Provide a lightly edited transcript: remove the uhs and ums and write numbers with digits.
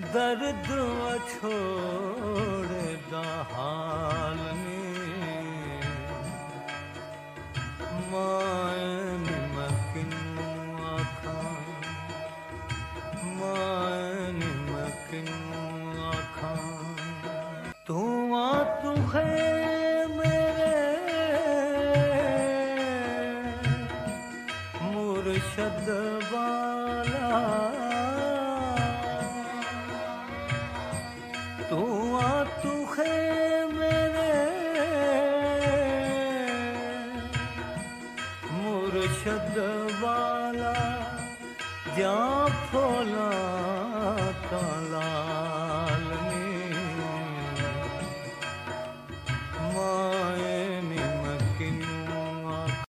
दर्द छोड़ दा हाल ने मायन मकिनू आखां मायन मकिनू आखां तू आ तू है मेरे मुर्शद वाला तू आ तू है मेरे मुर्शद वाला जा फौला ताला